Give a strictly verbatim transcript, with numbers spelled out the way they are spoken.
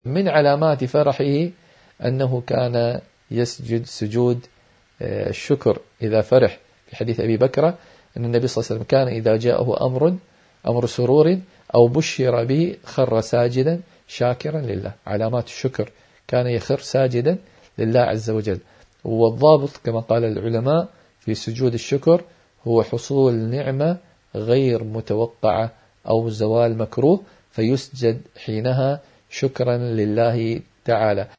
من علامات فرحه أنه كان يسجد سجود الشكر إذا فرح. في حديث أبي بكر أن النبي صلى الله عليه وسلم كان إذا جاءه أمر أمر سرور أو بشر به خر ساجدا شاكرا لله. علامات الشكر كان يخر ساجدا لله عز وجل. والضابط كما قال العلماء في سجود الشكر هو حصول نعمة غير متوقعة أو زوال مكروه، فيسجد حينها شكرا لله تعالى.